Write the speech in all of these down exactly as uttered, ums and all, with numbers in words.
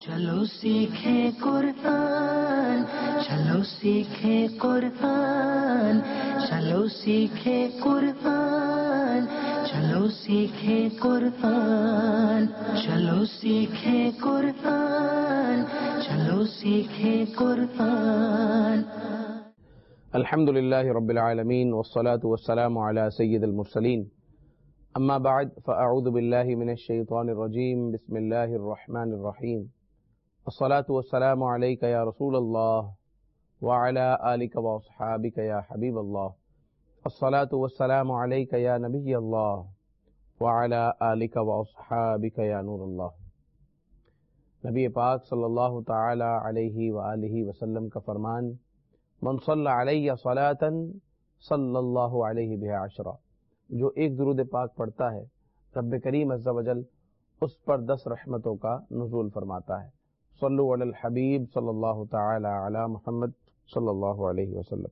چلو سیکھیں قرآن، چلو سیکھیں قرآن، چلو سیکھیں قرآن، چلو سیکھیں قرآن، چلو سیکھیں قرآن، چلو سیکھیں قرآن۔ الحمد للہ رب العالمین والصلاة والسلام علی سید المرسلین، اما بعد فاعوذ باللہ من الشیطان الرجیم، بسم اللہ الرحمن الرحیم، الصلاة والسلام علیک یا رسول اللہ وعلی آلک واصحابک یا حبیب اللہ، الصلاة والسلام علیک یا نبی اللہ وعلی آلک واصحابک یا نور اللہ۔ نبی پاک صلی اللہ تعالی علیہ وآلہ وسلم کا فرمان، من صلی علی صلاۃ صلی اللہ علیہ بہا عشرہ، جو ایک درود پاک پڑھتا ہے رب کریم عز و جل اس پر دس رحمتوں کا نزول فرماتا ہے۔ صلو علی الحبیب صلی اللہ تعالی علی محمد صلی اللہ علیہ وسلم۔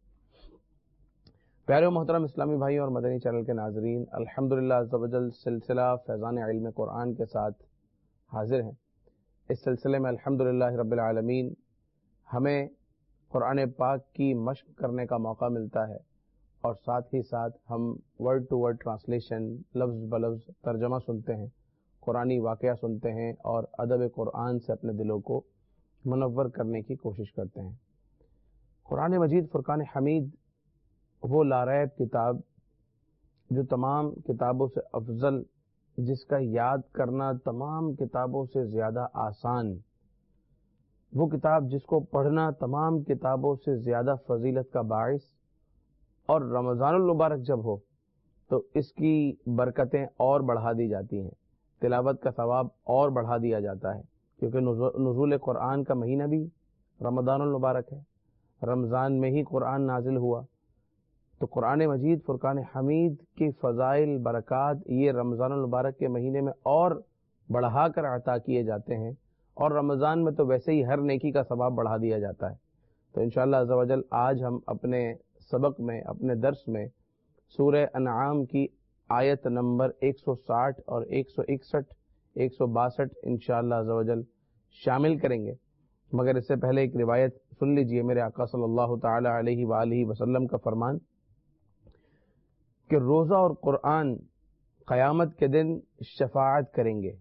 پیارے و محترم اسلامی بھائی اور مدنی چینل کے ناظرین، الحمدللہ عز و جل سلسلہ فیضان علم قرآن کے ساتھ حاضر ہیں۔ اس سلسلے میں الحمدللہ رب العالمین ہمیں قرآن پاک کی مشق کرنے کا موقع ملتا ہے، اور ساتھ ہی ساتھ ہم ورڈ ٹو ورڈ ٹرانسلیشن، لفظ بلفظ ترجمہ سنتے ہیں، قرآنی واقعہ سنتے ہیں، اور ادب قرآن سے اپنے دلوں کو منور کرنے کی کوشش کرتے ہیں۔ قرآن مجید فرقان حمید وہ لاریب کتاب جو تمام کتابوں سے افضل، جس کا یاد کرنا تمام کتابوں سے زیادہ آسان، وہ کتاب جس کو پڑھنا تمام کتابوں سے زیادہ فضیلت کا باعث، اور رمضان المبارک جب ہو تو اس کی برکتیں اور بڑھا دی جاتی ہیں، تلاوت کا ثواب اور بڑھا دیا جاتا ہے، کیونکہ نزول قرآن کا مہینہ بھی رمضان المبارک ہے، رمضان میں ہی قرآن نازل ہوا، تو قرآن مجید فرقان حمید کی فضائل برکات یہ رمضان المبارک کے مہینے میں اور بڑھا کر عطا کیے جاتے ہیں، اور رمضان میں تو ویسے ہی ہر نیکی کا ثواب بڑھا دیا جاتا ہے۔ تو انشاءاللہ عز و جل آج ہم اپنے سبق میں، اپنے درس میں سورہ انعام کی آیت نمبر ایک سو ساٹھ اور ایک سو اکسٹھ ایک سو باسٹھ انشاءاللہ عز و جل شامل کریں گے، مگر اس سے پہلے ایک روایت سن لیجئے۔ میرے آقا صلی اللہ تعالی علیہ وآلہ وسلم کا فرمان کہ روزہ اور قرآن قیامت کے دن شفاعت کریں گے۔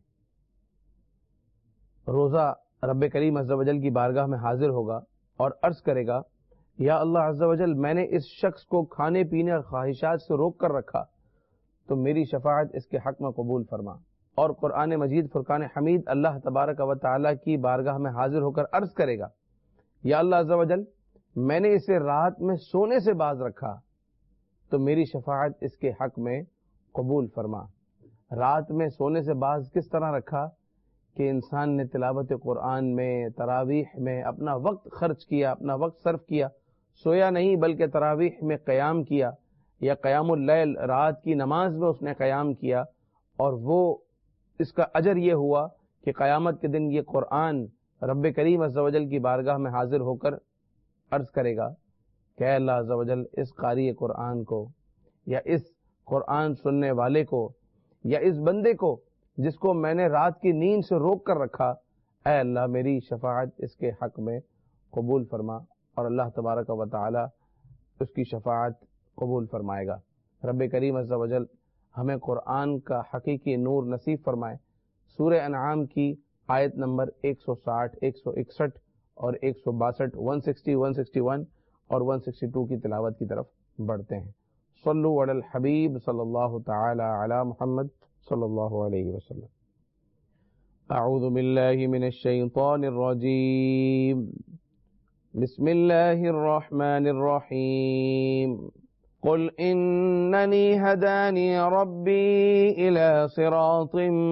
روزہ رب کریم عز و جل کی بارگاہ میں حاضر ہوگا اور عرض کرے گا، یا اللہ عز و جل، میں نے اس شخص کو کھانے پینے اور خواہشات سے روک کر رکھا، تو میری شفاعت اس کے حق میں قبول فرما۔ اور قرآن مجید فرقان حمید اللہ تبارک و تعالی کی بارگاہ میں حاضر ہو کر عرض کرے گا، یا اللہ عز و جل، میں نے اسے رات میں سونے سے باز رکھا، تو میری شفاعت اس کے حق میں قبول فرما۔ رات میں سونے سے باز کس طرح رکھا کہ انسان نے تلاوت قرآن میں، تراویح میں اپنا وقت خرچ کیا، اپنا وقت صرف کیا، سویا نہیں بلکہ تراویح میں قیام کیا، یا قیام اللیل رات کی نماز میں اس نے قیام کیا، اور وہ اس کا اجر یہ ہوا کہ قیامت کے دن یہ قرآن رب کریم عز و جل کی بارگاہ میں حاضر ہو کر عرض کرے گا کہ اے اللہ عز و جل، اس قاری قرآن کو، یا اس قرآن سننے والے کو، یا اس بندے کو جس کو میں نے رات کی نیند سے روک کر رکھا، اے اللہ میری شفاعت اس کے حق میں قبول فرما۔ اور اللہ تبارک و تعالی اس کی شفاعت قبول فرمائے گا۔ رب کریم عز و جل ہمیں قرآن کا حقیقی نور نصیب فرمائے۔ سورہ انعام کی آیت نمبر ایک سو ساٹھ، ایک سو اکسٹھ اور ایک سو باسٹھ، ایک سو ساٹھ، ایک سو اکسٹھ اور ایک سو باسٹھ کی تلاوت کی طرف بڑھتے ہیں۔ صلو علی الحبیب صلی اللہ تعالی علی محمد صلی اللہ علیہ وسلم۔ اعوذ باللہ من الشیطان الرجیم، بسم اللہ الرحمن الرحیم، قل اننی ہدانی ربی الی صراط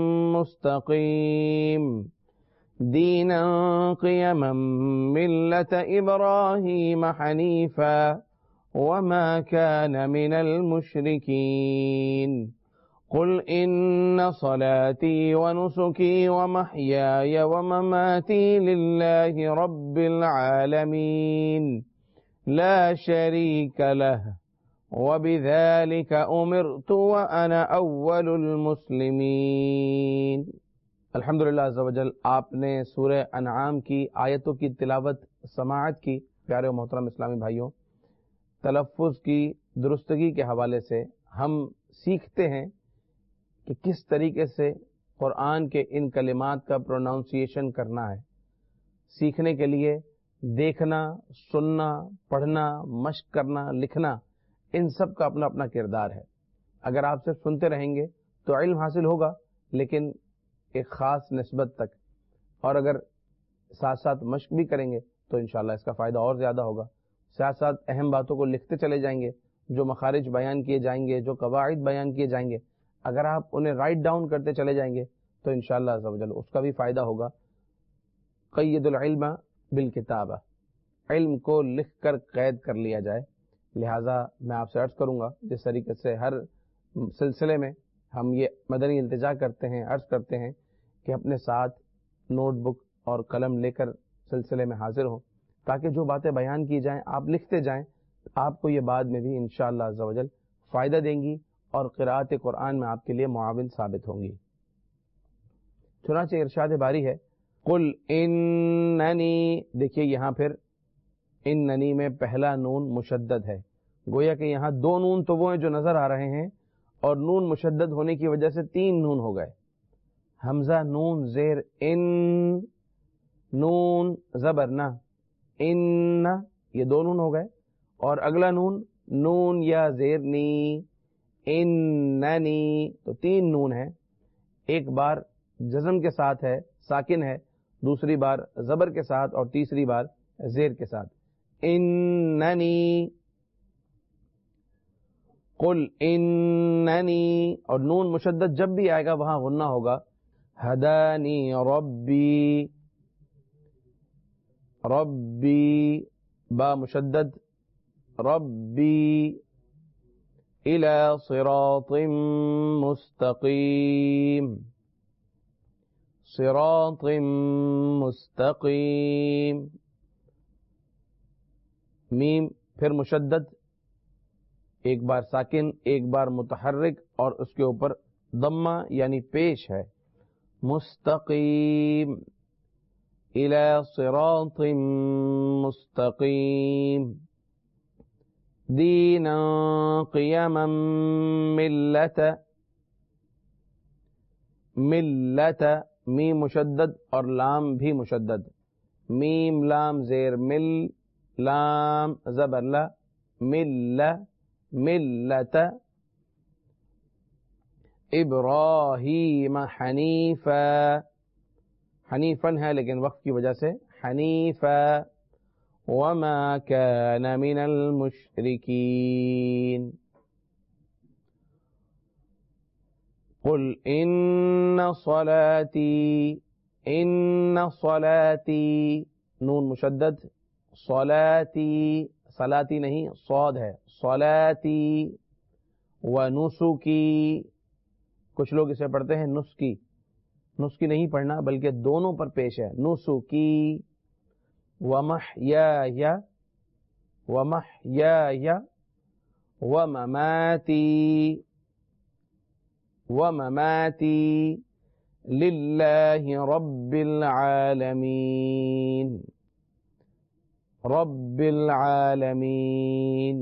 مستقیم دینا قیما ملت ابراہیم حنیفا وما كان من المشركين قل إن صلاتي ونسكي ومحياي ومماتي لله رب العالمين لا شريك له وبذلك أمرت وأنا أول المسلمين۔ الحمدللہ عز و جل آپ نے سورہ انعام کی آیتوں کی تلاوت سماعت کی. پیارے و محترم اسلامی بھائیوں، تلفظ کی درستگی کے حوالے سے ہم سیکھتے ہیں کہ کس طریقے سے قرآن کے ان کلمات کا پروناؤنسیشن کرنا ہے. سیکھنے کے لیے دیکھنا، سننا، پڑھنا، مشق کرنا، لکھنا، ان سب کا اپنا اپنا کردار ہے. اگر آپ صرف سنتے رہیں گے تو علم حاصل ہوگا لیکن ایک خاص نسبت تک، اور اگر ساتھ ساتھ مشق بھی کریں گے تو انشاءاللہ اس کا فائدہ اور زیادہ ہوگا. ساتھ ساتھ اہم باتوں کو لکھتے چلے جائیں گے، جو مخارج بیان کیے جائیں گے، جو قواعد بیان کیے جائیں گے، اگر آپ انہیں رائٹ ڈاؤن کرتے چلے جائیں گے تو انشاءاللہ عز و جل اس کا بھی فائدہ ہوگا. قید العلم بالکتابہ، علم کو لکھ کر قید کر لیا جائے. لہٰذا میں آپ سے عرض کروں گا، جس طریقے سے ہر سلسلے میں ہم یہ مدنی التجا کرتے ہیں، عرض کرتے ہیں کہ اپنے ساتھ نوٹ بک اور قلم لے کر سلسلے میں حاضر ہوں، تاکہ جو باتیں بیان کی جائیں آپ لکھتے جائیں. آپ کو یہ بعد میں بھی انشاءاللہ عز و جل فائدہ دیں گی اور قراءت قرآن میں آپ کے لیے معاون ثابت ہوں گی. چنانچہ ارشاد باری ہے قل اننی، دیکھیے یہاں پھر اننی میں پہلا نون مشدد ہے. گویا کہ یہاں دو نون تو وہ ہیں جو نظر آ رہے ہیں، اور نون مشدد ہونے کی وجہ سے تین نون ہو گئے. حمزہ نون زیر ان، نون زبر نہ، ان، یہ دو نون ہو گئے. اور اگلا نون نون یا زیر نی، اننی، تو تین نون ہے. ایک بار جزم کے ساتھ ہے، ساکن ہے، دوسری بار زبر کے ساتھ، اور تیسری بار زیر کے ساتھ. اننی، قل اننی، اور نون مشدد جب بھی آئے گا وہاں غنہ ہوگا. ہدانی ربی، ربی، با مشدد، ربی الى صراط مستقیم، صراط مستقیم. میم پھر مشدد، ایک بار ساکن، ایک بار متحرک، اور اس کے اوپر ضمہ یعنی پیش ہے. مستقیم، الى صراط مستقیم. دینا قیما ملت، ملت، میم مشدد اور لام بھی مشدد. میم لام زیر مل، لام زبر لا، مل، ملت. ابراہیم حنیفا، حنیفن ہے لیکن وقت کی وجہ سے حنیفا. وما كان من المشركين. قل ان صلاتي، ان صلاتي، نون مشدد، صلاتي، صلاتی نہیں صاد ہے، صلاتي. ونسکی، کچھ لوگ اسے پڑھتے ہیں نسکی، نسکی نہیں پڑھنا بلکہ دونوں پر پیش ہے. نسکی. ومحیای، ومحیای، ومماتی، ومماتی للہ رب العالمین، رب العالمین.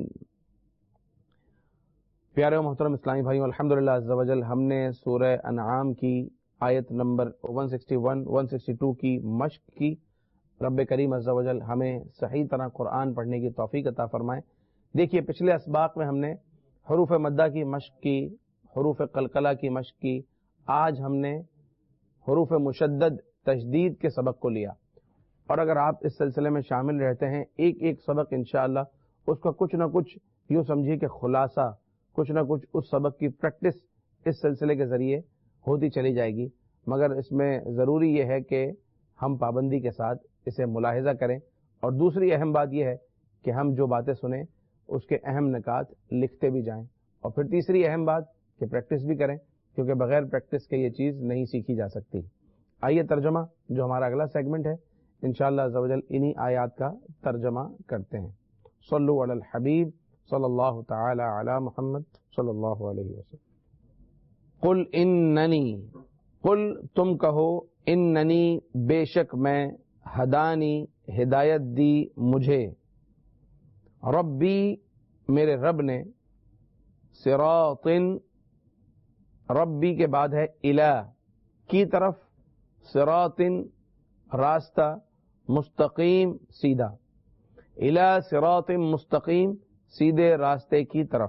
پیارے و محترم اسلامی بھائیوں، الحمدللہ عز و جل ہم نے سورہ انعام کی آیت نمبر ایک سو اکسٹھ، ایک سو باسٹھ کی مشق کی. رب کریم عز و جل ہمیں صحیح طرح قرآن پڑھنے کی توفیق عطا فرمائے. دیکھیے پچھلے اسباق میں ہم نے حروف مدہ کی مشق کی، حروف قلقلہ کی مشق کی. آج ہم نے حروف مشدد تشدید کے سبق کو لیا، اور اگر آپ اس سلسلے میں شامل رہتے ہیں ایک ایک سبق انشاءاللہ اس کا کچھ نہ کچھ یوں سمجھیے کہ خلاصہ، کچھ نہ کچھ اس سبق کی پریکٹس اس سلسلے کے ذریعے ہوتی چلی جائے گی. مگر اس میں ضروری یہ ہے کہ ہم پابندی کے ساتھ اسے ملاحظہ کریں. اور دوسری اہم بات یہ ہے کہ ہم جو باتیں سنیں اس کے اہم نکات لکھتے بھی جائیں. اور پھر تیسری اہم بات کہ پریکٹس بھی کریں، کیونکہ بغیر پریکٹس کے یہ چیز نہیں سیکھی جا سکتی. آئیے ترجمہ، جو ہمارا اگلا سیگمنٹ ہے، انشاءاللہ عز و جل انہی آیات کا ترجمہ کرتے ہیں. صلو علی الحبیب صلی اللہ تعالی علی محمد صلی اللہ علیہ وسلم. قل اننی، قل تم کہو اننی بے شک میں ہدانی ہدایت دی مجھے ربی میرے رب نے صراط ربی کے بعد ہے الہ کی طرف صراط راستہ مستقیم سیدھا الہ صراط مستقیم سیدھے راستے کی طرف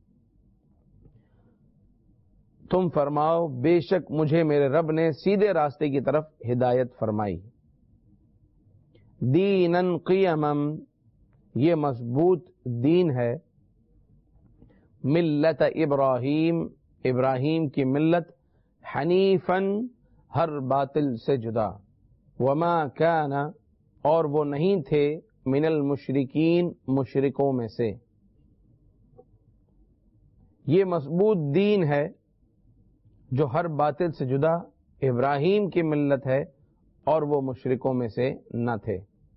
تم فرماؤ بے شک مجھے میرے رب نے سیدھے راستے کی طرف ہدایت فرمائی دینن قیمم یہ مضبوط دین ہے ملت ابراہیم ابراہیم کی ملت حنیفن ہر باطل سے جدا وما کان اور وہ نہیں تھے من المشرکین مشرکوں میں سے یہ مضبوط دین ہے جو ہر باطل سے جدا ابراہیم کی ملت ہے اور وہ مشرکوں میں سے نہ تھے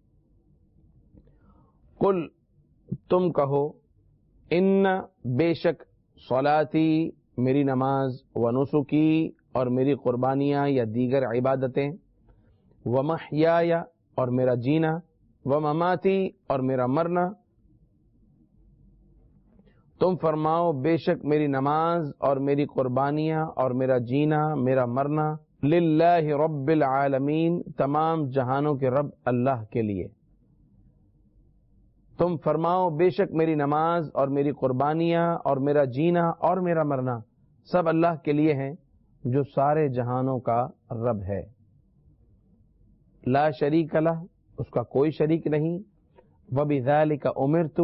قل تم کہو ان بے شک صلاتی میری نماز و نسکی اور میری قربانیاں یا دیگر عبادتیں و محیای اور میرا جینا و مماتی اور میرا مرنا تم فرماؤ بے شک میری نماز اور میری قربانیاں اور میرا جینا میرا مرنا للہ رب العالمین تمام جہانوں کے رب اللہ کے لیے تم فرماؤ بے شک میری نماز اور میری قربانیاں اور میرا جینا اور میرا مرنا سب اللہ کے لیے ہیں جو سارے جہانوں کا رب ہے لا شریک لہ اس کا کوئی شریک نہیں وبذالک امرت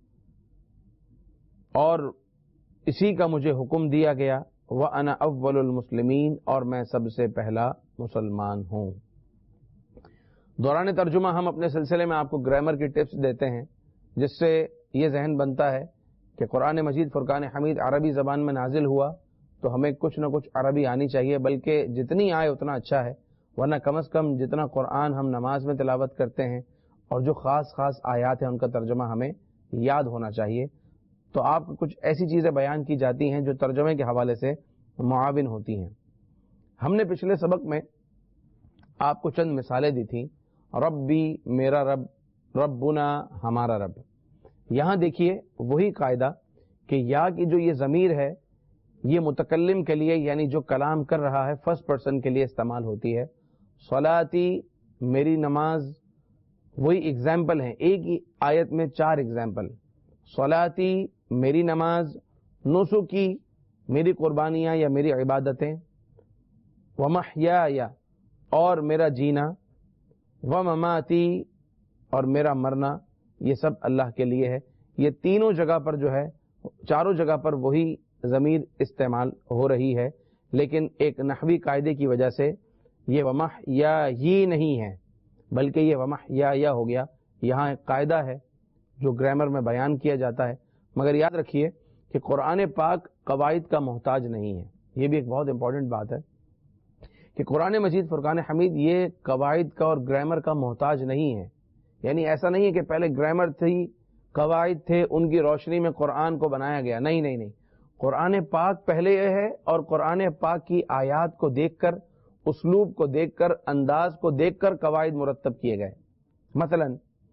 اور اسی کا مجھے حکم دیا گیا وَأَنَا أَوَّلُ الْمُسْلِمِينَ اور میں سب سے پہلا مسلمان ہوں. دوران ترجمہ ہم اپنے سلسلے میں آپ کو گرامر کی ٹپس دیتے ہیں جس سے یہ ذہن بنتا ہے کہ قرآن مجید فرقان حمید عربی زبان میں نازل ہوا تو ہمیں کچھ نہ کچھ عربی آنی چاہیے، بلکہ جتنی آئے اتنا اچھا ہے، ورنہ کم از کم جتنا قرآن ہم نماز میں تلاوت کرتے ہیں اور جو خاص خاص آیات ہیں ان کا ترجمہ ہمیں یاد ہونا چاہیے. تو آپ کو کچھ ایسی چیزیں بیان کی جاتی ہیں جو ترجمے کے حوالے سے معاون ہوتی ہیں. ہم نے پچھلے سبق میں آپ کو چند مثالیں دی تھیں. ربی میرا رب، ربنا ہمارا رب. یہاں دیکھیے وہی قاعدہ کہ یا کی جو یہ ضمیر ہے یہ متکلم کے لیے یعنی جو کلام کر رہا ہے فرسٹ پرسن کے لیے استعمال ہوتی ہے. صلاتی میری نماز، وہی ایگزامپل ہیں، ایک ہی آیت میں چار ایگزامپل. صلاتی میری نماز، نسکی میری قربانیاں یا میری عبادتیں، ومحیای اور میرا جینا، ومماتی اور میرا مرنا، یہ سب اللہ کے لیے ہے. یہ تینوں جگہ پر جو ہے، چاروں جگہ پر وہی ضمیر استعمال ہو رہی ہے، لیکن ایک نحوی قاعدے کی وجہ سے یہ ومحیای نہیں ہے بلکہ یہ ومحیای ہو گیا. یہاں ایک قاعدہ ہے جو گرامر میں بیان کیا جاتا ہے، مگر یاد رکھیے کہ قرآن پاک قواعد کا محتاج نہیں ہے. یہ بھی ایک بہت امپورٹنٹ بات ہے کہ قرآن مجید فرقان حمید یہ قواعد کا اور گرامر کا محتاج نہیں ہے. یعنی ایسا نہیں ہے کہ پہلے گرامر تھی، قواعد تھے، ان کی روشنی میں قرآن کو بنایا گیا. نہیں نہیں نہیں قرآن پاک پہلے یہ ہے اور قرآن پاک کی آیات کو دیکھ کر، اسلوب کو دیکھ کر، انداز کو دیکھ کر قواعد مرتب کیے گئے. مثلا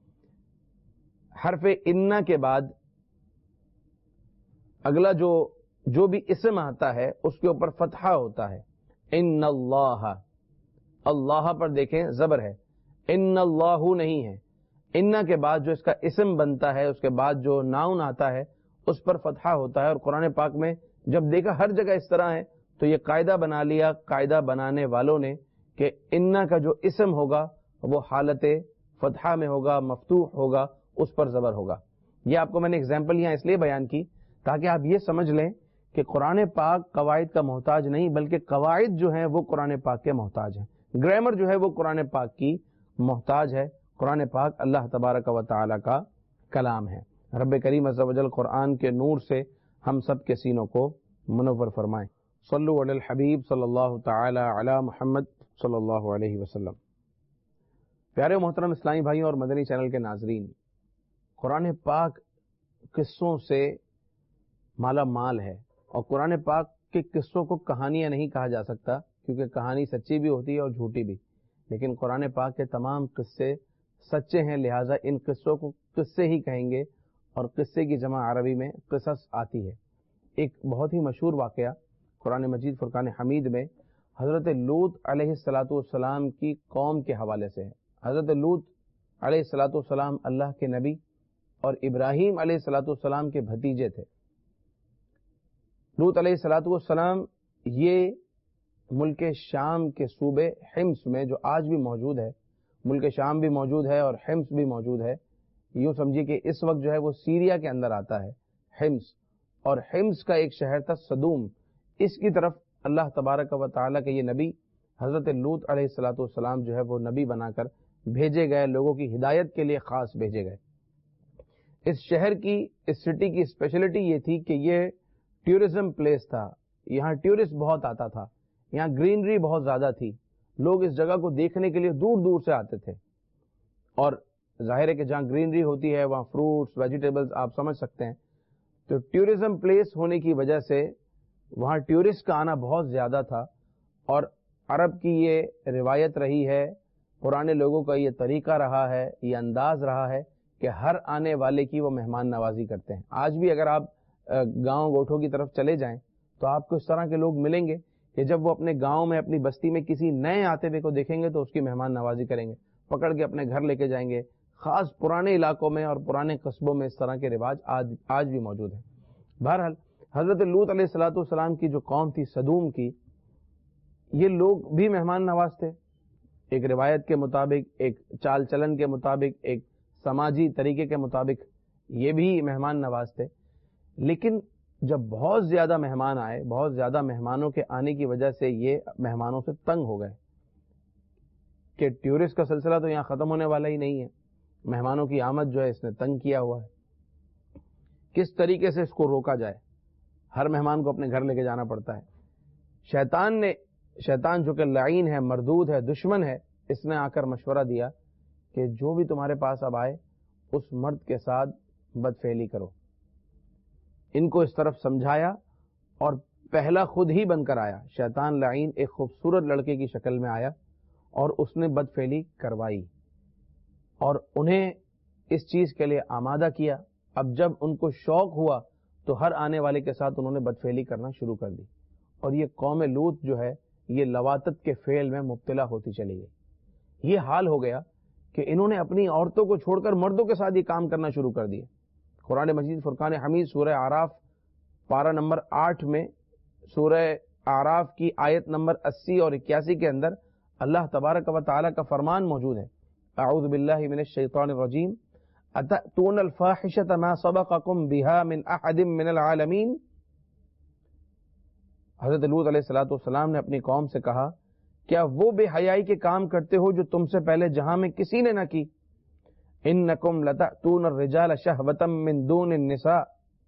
حرف انا کے بعد اگلا جو جو بھی اسم آتا ہے اس کے اوپر فتحہ ہوتا ہے. ان اللہ، اللہ پر دیکھیں زبر ہے، ان اللہ نہیں ہے. انا کے بعد جو اس کا اسم بنتا ہے، اس کے بعد جو ناؤن آتا ہے اس پر فتحہ ہوتا ہے. اور قرآن پاک میں جب دیکھا ہر جگہ اس طرح ہے تو یہ قاعدہ بنا لیا قاعدہ بنانے والوں نے کہ انا کا جو اسم ہوگا وہ حالت فتحہ میں ہوگا، مفتوح ہوگا، اس پر زبر ہوگا. یہ آپ کو میں نے اگزامپل یہاں اس لیے بیان کی تاکہ آپ یہ سمجھ لیں کہ قرآن پاک قواعد کا محتاج نہیں بلکہ قواعد جو ہیں وہ قرآن پاک کے محتاج ہیں. گرامر جو ہے وہ قرآن پاک کی محتاج ہے. قرآن پاک اللہ تبارک و تعالی کا کلام ہے. رب کریم عز و جل قرآن کے نور سے ہم سب کے سینوں کو منور فرمائیں. صلو علی الحبیب صلی اللہ تعالی علی محمد صلی اللہ علیہ وسلم. پیارے محترم اسلامی بھائیوں اور مدنی چینل کے ناظرین، قرآن پاک قصوں سے مالا مال ہے اور قرآن پاک کے قصوں کو کہانیاں نہیں کہا جا سکتا کیونکہ کہانی سچی بھی ہوتی ہے اور جھوٹی بھی، لیکن قرآن پاک کے تمام قصے سچے ہیں، لہٰذا ان قصوں کو قصے ہی کہیں گے، اور قصے کی جمع عربی میں قصص آتی ہے۔ ایک بہت ہی مشہور واقعہ قرآن مجید فرقان حمید میں حضرت لوط علیہ الصلاۃ والسلام کی قوم کے حوالے سے ہے۔ حضرت لوط علیہ الصلاۃ والسلام اللہ کے نبی اور ابراہیم علیہ الصلاۃ والسلام کے بھتیجے تھے۔ لوط علیہ الصلاۃ والسلام یہ ملک شام کے صوبے حمص میں، جو آج بھی موجود ہے، ملک شام بھی موجود ہے اور حمص بھی موجود ہے، یوں سمجھیے کہ اس وقت جو ہے وہ سیریا کے اندر آتا ہے حمص، اور حمص کا ایک شہر تھا صدوم، اس کی طرف اللہ تبارک و تعالیٰ کے یہ نبی حضرت لوط علیہ الصلاۃ والسلام جو ہے وہ نبی بنا کر بھیجے گئے، لوگوں کی ہدایت کے لیے خاص بھیجے گئے۔ اس شہر کی، اس سٹی کی اسپیشلٹی یہ تھی کہ یہ ٹورزم پلیس تھا، یہاں ٹورسٹ بہت آتا تھا، یہاں گرینری بہت زیادہ تھی، لوگ اس جگہ کو دیکھنے کے لیے دور دور سے آتے تھے، اور ظاہر ہے کہ جہاں گرینری ہوتی ہے وہاں فروٹس ویجیٹیبلز آپ سمجھ سکتے ہیں، تو ٹورزم پلیس ہونے کی وجہ سے وہاں ٹورسٹ کا آنا بہت زیادہ تھا، اور عرب کی یہ روایت رہی ہے، پرانے لوگوں کا یہ طریقہ رہا ہے، یہ انداز رہا ہے کہ ہر آنے والے کی وہ مہمان نوازی کرتے ہیں۔ آج بھی اگر آپ گاؤں گوٹھوں کی طرف چلے جائیں تو آپ کو اس طرح کے لوگ ملیں گے کہ جب وہ اپنے گاؤں میں، اپنی بستی میں کسی نئے آتے ہوئے کو دیکھیں گے تو اس کی مہمان نوازی کریں گے، پکڑ کے اپنے گھر لے کے جائیں گے۔ خاص پرانے علاقوں میں اور پرانے قصبوں میں اس طرح کے رواج آج آج بھی موجود ہیں۔ بہرحال حضرت لوط علیہ الصلاۃ والسلام کی جو قوم تھی صدوم کی، یہ لوگ بھی مہمان نواز تھے، ایک روایت کے مطابق، ایک چال چلن کے مطابق، ایک سماجی طریقے کے مطابق یہ بھی مہمان نواز تھے۔ لیکن جب بہت زیادہ مہمان آئے، بہت زیادہ مہمانوں کے آنے کی وجہ سے یہ مہمانوں سے تنگ ہو گئے کہ ٹورسٹ کا سلسلہ تو یہاں ختم ہونے والا ہی نہیں ہے، مہمانوں کی آمد جو ہے اس نے تنگ کیا ہوا ہے، کس طریقے سے اس کو روکا جائے؟ ہر مہمان کو اپنے گھر لے کے جانا پڑتا ہے۔ شیطان نے شیطان جو کہ لعین ہے، مردود ہے، دشمن ہے، اس نے آ کر مشورہ دیا کہ جو بھی تمہارے پاس اب آئے اس مرد کے ساتھ بدفعلی کرو۔ ان کو اس طرف سمجھایا اور پہلا خود ہی بن کر آیا۔ شیطان لعین ایک خوبصورت لڑکے کی شکل میں آیا اور اس نے بدفعلی کروائی اور انہیں اس چیز کے لیے آمادہ کیا۔ اب جب ان کو شوق ہوا تو ہر آنے والے کے ساتھ انہوں نے بدفعلی کرنا شروع کر دی، اور یہ قوم لوط جو ہے یہ لواطت کے فعل میں مبتلا ہوتی چلی گئی۔ یہ حال ہو گیا کہ انہوں نے اپنی عورتوں کو چھوڑ کر مردوں کے ساتھ یہ کام کرنا شروع کر دیا۔ قرآن مجید فرقان حمید سورہ اعراف پارہ نمبر آٹھ میں، سورہ اعراف کی آیت نمبر اسی اور اکیاسی کے اندر اللہ تبارک و تعالیٰ کا فرمان موجود ہے، اعوذ باللہ من الشیطان الرجیم، اتأتون الفاحشۃ ما سبقکم بها من احد من العالمین۔ حضرت لوط علیہ الصلوۃ والسلام نے اپنی قوم سے کہا، کیا وہ بے حیائی کے کام کرتے ہو جو تم سے پہلے جہاں میں کسی نے نہ کی؟ انکم لتأتون الرجال شہوۃ من دون النساء،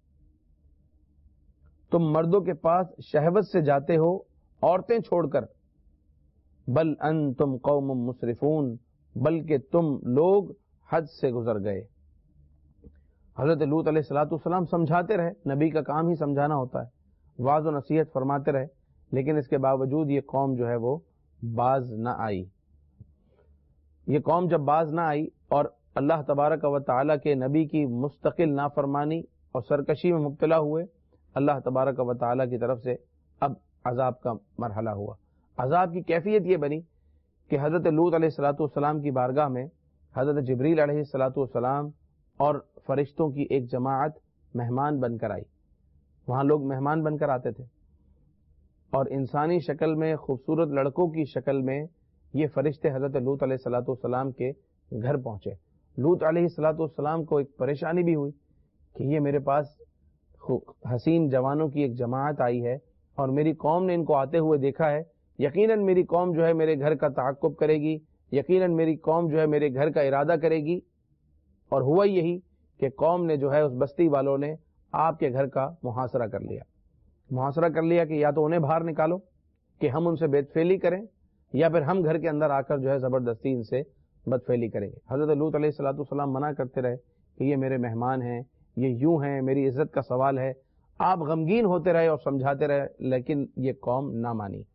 تم مردوں کے پاس شہوت سے جاتے ہو عورتیں چھوڑ کر، بل انتم قوم مسرفون، بلکہ تم لوگ حد سے گزر گئے۔ حضرت لوط علیہ الصلوۃ والسلام سمجھاتے رہے، نبی کا کام ہی سمجھانا ہوتا ہے، واعظ و نصیحت فرماتے رہے، لیکن اس کے باوجود یہ قوم جو ہے وہ باز نہ آئی۔ یہ قوم جب باز نہ آئی اور اللہ تبارک و تعالیٰ کے نبی کی مستقل نافرمانی اور سرکشی میں مبتلا ہوئے، اللہ تبارک و تعالیٰ کی طرف سے اب عذاب کا مرحلہ ہوا۔ عذاب کی کیفیت یہ بنی کہ حضرت لوط علیہ الصلوۃ والسلام کی بارگاہ میں حضرت جبریل علیہ الصلوۃ والسلام اور فرشتوں کی ایک جماعت مہمان بن کر آئی۔ وہاں لوگ مہمان بن کر آتے تھے اور انسانی شکل میں، خوبصورت لڑکوں کی شکل میں یہ فرشتے حضرت لوط علیہ الصلوۃ والسلام کے گھر پہنچے۔ لوط علیہ الصلوۃ والسلام کو ایک پریشانی بھی ہوئی کہ یہ میرے پاس حسین جوانوں کی ایک جماعت آئی ہے اور میری قوم نے ان کو آتے ہوئے دیکھا ہے، یقیناً میری قوم جو ہے میرے گھر کا تعاقب کرے گی، یقیناً میری قوم جو ہے میرے گھر کا ارادہ کرے گی۔ اور ہوا یہی کہ قوم نے جو ہے اس بستی والوں نے آپ کے گھر کا محاصرہ کر لیا محاصرہ کر لیا کہ یا تو انہیں باہر نکالو کہ ہم ان سے بدفعلی کریں، یا پھر ہم گھر کے اندر آ کر جو ہے زبردستی ان سے بدفعلی کریں گے۔ حضرت لوط علیہ الصلوۃ والسلام منع کرتے رہے کہ یہ میرے مہمان ہیں، یہ یوں ہیں، میری عزت کا سوال ہے۔ آپ غمگین ہوتے رہے اور سمجھاتے رہے، لیکن یہ قوم نہ مانی۔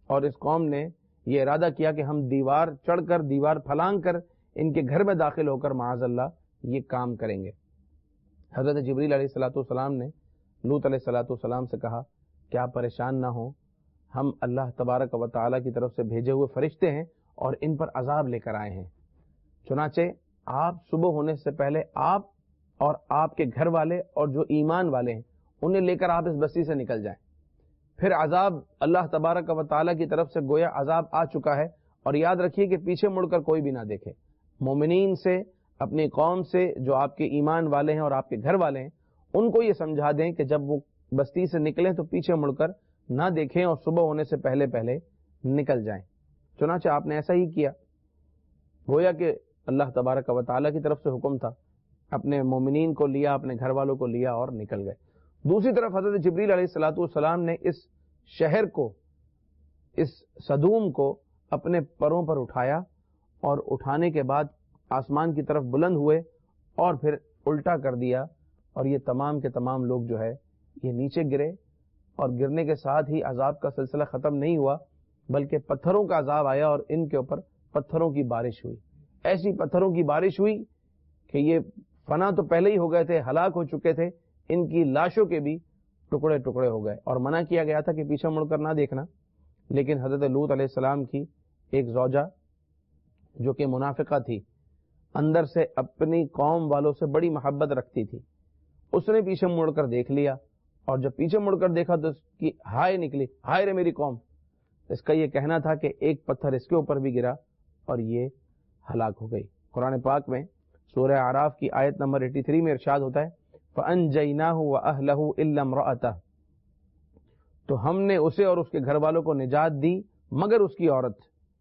اور اس قوم نے یہ ارادہ کیا کہ ہم دیوار چڑھ کر دیوار پھلانگ کر ان کے گھر میں داخل ہو کر معاذ اللہ یہ کام کریں گے۔ حضرت جبریل علیہ الصلوۃ والسلام نے لوط علیہ الصلوۃ والسلام سے کہا کہ آپ پریشان نہ ہوں، ہم اللہ تبارک و تعالیٰ کی طرف سے بھیجے ہوئے فرشتے ہیں اور ان پر عذاب لے کر آئے ہیں، چنانچہ آپ صبح ہونے سے پہلے آپ اور آپ کے گھر والے اور جو ایمان والے ہیں انہیں لے کر آپ اس بستی سے نکل جائیں۔ پھر عذاب اللہ تبارک و تعالیٰ کی طرف سے گویا عذاب آ چکا ہے، اور یاد رکھیے کہ پیچھے مڑ کر کوئی بھی نہ دیکھے۔ مومنین سے، اپنی قوم سے جو آپ کے ایمان والے ہیں اور آپ کے گھر والے ہیں، ان کو یہ سمجھا دیں کہ جب وہ بستی سے نکلیں تو پیچھے مڑ کر نہ دیکھیں اور صبح ہونے سے پہلے پہلے نکل جائیں۔ چنانچہ آپ نے ایسا ہی کیا، گویا کہ اللہ تبارک و تعالیٰ کی طرف سے حکم تھا، اپنے مومنین کو لیا، اپنے گھر والوں کو لیا اور نکل گئے۔ دوسری طرف حضرت جبریل علیہ الصلوۃ والسلام نے اس شہر کو، اس صدوم کو اپنے پروں پر اٹھایا، اور اٹھانے کے بعد آسمان کی طرف بلند ہوئے اور پھر الٹا کر دیا، اور یہ تمام کے تمام لوگ جو ہے یہ نیچے گرے، اور گرنے کے ساتھ ہی عذاب کا سلسلہ ختم نہیں ہوا بلکہ پتھروں کا عذاب آیا اور ان کے اوپر پتھروں کی بارش ہوئی۔ ایسی پتھروں کی بارش ہوئی کہ یہ فنا تو پہلے ہی ہو گئے تھے، ہلاک ہو چکے تھے، ان کی لاشوں کے بھی ٹکڑے ٹکڑے ہو گئے، اور منع کیا گیا تھا کہ پیچھے مڑ کر نہ دیکھنا۔ لیکن حضرت لوط علیہ السلام کی ایک زوجہ جو کہ منافقہ تھی، اندر سے اپنی قوم والوں سے بڑی محبت رکھتی تھی، اس نے پیچھے مڑ کر دیکھ لیا، اور جب پیچھے مڑ کر دیکھا تو اس کی ہائے نکلی، ہائے رے میری قوم۔ اس کا یہ کہنا تھا کہ ایک پتھر اس کے اوپر بھی گرا اور یہ ہلاک ہو گئی۔ قرآن پاک میں سورہ اعراف کی آیت نمبر تراسی میں ارشاد ہوتا ہے فَأَنْجَيْنَاهُ وَأَهْلَهُ إِلَّا امْرَأَتَهُ، تو ہم نے اسے اور اس کے گھر والوں کو نجات دی مگر اس کی عورت،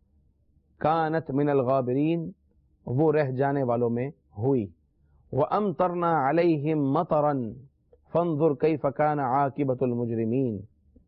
كَانَتْ مِنَ الْغَابِرِينَ، وہ رہ جانے والوں میں ہوئی۔ وَأَمْطَرْنَا عَلَيْهِمْ مَطَرًا فَانظُرْ كَيْفَ كَانَ عَاقِبَةُ الْمُجْرِمِينَ،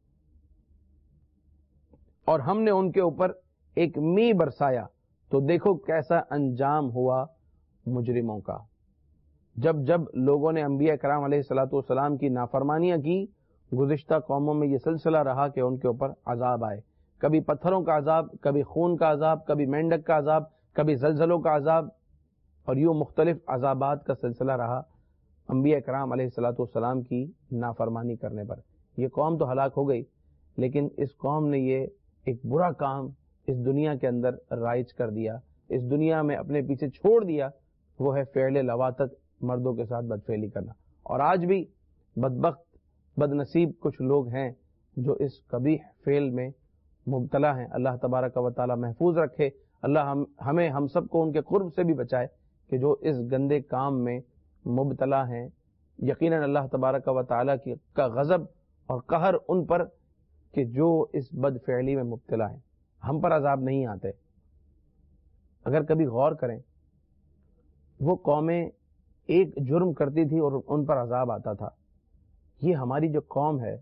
اور ہم نے ان کے اوپر ایک می برسایا تو دیکھو کیسا انجام ہوا مجرموں کا۔ جب جب لوگوں نے انبیاء کرام علیہ الصلوۃ والسلام کی نافرمانیاں کی، گزشتہ قوموں میں یہ سلسلہ رہا کہ ان کے اوپر عذاب آئے، کبھی پتھروں کا عذاب، کبھی خون کا عذاب، کبھی مینڈک کا عذاب، کبھی زلزلوں کا عذاب، اور یوں مختلف عذابات کا سلسلہ رہا انبیاء کرام علیہ الصلوۃ والسلام کی نافرمانی کرنے پر۔ یہ قوم تو ہلاک ہو گئی، لیکن اس قوم نے یہ ایک برا کام اس دنیا کے اندر رائج کر دیا، اس دنیا میں اپنے پیچھے چھوڑ دیا، وہ ہے فعل لواطت، مردوں کے ساتھ بدفعلی کرنا۔ اور آج بھی بدبخت بد نصیب کچھ لوگ ہیں جو اس قبیح فعل میں مبتلا ہیں۔ اللہ تبارک و تعالی محفوظ رکھے، اللہ ہم ہمیں ہم سب کو ان کے قرب سے بھی بچائے کہ جو اس گندے کام میں مبتلا ہیں۔ یقیناً اللہ تبارک و تعالی کی کا غضب اور قہر ان پر کہ جو اس بد فعلی میں مبتلا ہیں۔ ہم پر عذاب نہیں آتے۔ اگر کبھی غور کریں، وہ قومیں ایک جرم کرتی تھی اور ان پر عذاب آتا تھا۔ یہ ہماری جو قوم ہے،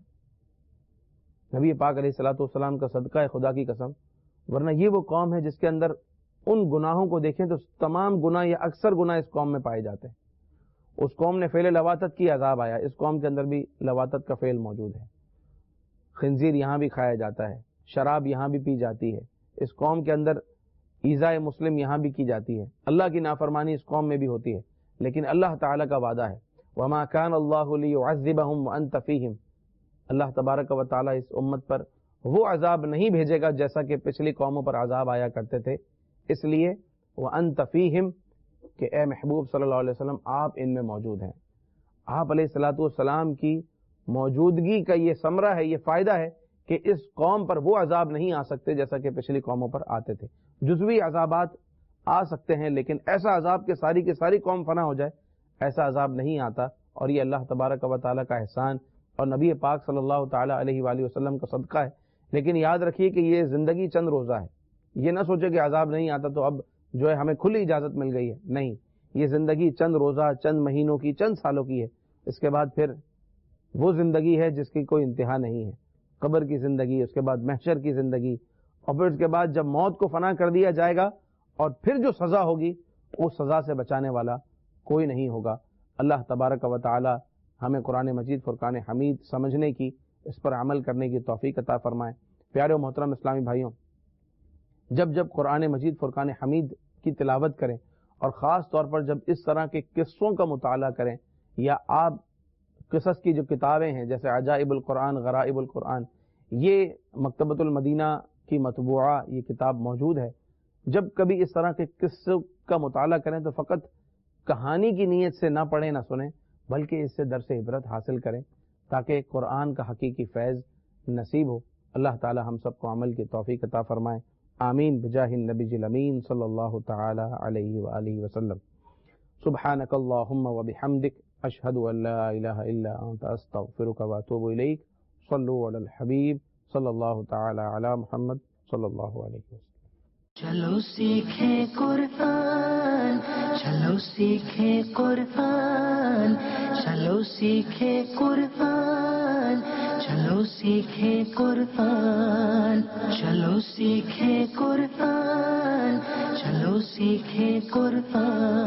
نبی پاک علیہ الصلوۃ والسلام کا صدقہ ہے خدا کی قسم، ورنہ یہ وہ قوم ہے جس کے اندر ان گناہوں کو دیکھیں تو تمام گناہ یا اکثر گناہ اس قوم میں پائے جاتے ہیں۔ اس قوم نے فعل لواطت کی، عذاب آیا۔ اس قوم کے اندر بھی لواطت کا فعل موجود ہے، خنزیر یہاں بھی کھایا جاتا ہے، شراب یہاں بھی پی جاتی ہے، اس قوم کے اندر ایذائے مسلم یہاں بھی کی جاتی ہے، اللہ کی نافرمانی اس قوم میں بھی ہوتی ہے۔ لیکن اللہ تعالیٰ کا وعدہ ہے وَمَا كَانَ اللَّهُ لِيُعَذِّبَهُمْ وَأَنْتَ فِيهِمْ، اللہ تبارک و تعالیٰ اس امت پر وہ عذاب نہیں بھیجے گا جیسا کہ پچھلی قوموں پر عذاب آیا کرتے تھے، اس لیے وَأَنْتَ فِيهِمْ کہ اے محبوب صلی اللہ علیہ وسلم آپ ان میں موجود ہیں۔ آپ علیہ الصلوۃ والسلام کی موجودگی کا یہ ثمرہ ہے، یہ فائدہ ہے کہ اس قوم پر وہ عذاب نہیں آ سکتے جیسا کہ پچھلی قوموں پر آتے تھے۔ جزوی عذابات آ سکتے ہیں لیکن ایسا عذاب کہ ساری کی ساری قوم فنا ہو جائے، ایسا عذاب نہیں آتا، اور یہ اللہ تبارک و تعالیٰ کا احسان اور نبی پاک صلی اللہ تعالیٰ علیہ وآلہ وسلم کا صدقہ ہے۔ لیکن یاد رکھیے کہ یہ زندگی چند روزہ ہے، یہ نہ سوچے کہ عذاب نہیں آتا تو اب جو ہے ہمیں کھلی اجازت مل گئی ہے، نہیں، یہ زندگی چند روزہ، چند مہینوں کی، چند سالوں کی ہے، اس کے بعد پھر وہ زندگی ہے جس کی کوئی انتہا نہیں ہے، قبر کی زندگی، اس کے بعد محشر کی زندگی، اور پھر اس کے بعد جب موت کو فنا کر دیا جائے گا اور پھر جو سزا ہوگی اس سزا سے بچانے والا کوئی نہیں ہوگا۔ اللہ تبارک و تعالی ہمیں قرآن مجید فرقان حمید سمجھنے کی، اس پر عمل کرنے کی توفیق عطا فرمائے۔ پیارے و محترم اسلامی بھائیوں، جب جب قرآن مجید فرقان حمید کی تلاوت کریں اور خاص طور پر جب اس طرح کے قصوں کا مطالعہ کریں، یا آپ قصص کی جو کتابیں ہیں جیسے عجائب القرآن، غرائب القرآن، یہ مکتبۃ المدینہ کی مطبوعہ یہ کتاب موجود ہے، جب کبھی اس طرح کے قصوں کا مطالعہ کریں تو فقط کہانی کی نیت سے نہ پڑھیں نہ سنیں، بلکہ اس سے درس عبرت حاصل کریں تاکہ قرآن کا حقیقی فیض نصیب ہو۔ اللہ تعالی ہم سب کو عمل کی توفیق عطا فرمائے، آمین بجاہ النبی الامین صلی اللہ تعالی علیہ وآلہ وسلم۔ سبحانک اللہم وبحمدک، اشہد ان لا الہ الا انت، استغفرک واتوب الیک۔ صلو علی الحبیب صلی اللہ تعالی علی محمد صلی اللہ علیہ وسلم۔ چلو سیکھیں قرآن، چلو سیکھیں قرآن، چلو سیکھیں قرآن، چلو سیکھیں قرآن، چلو سیکھیں قرآن، چلو سیکھیں قرآن۔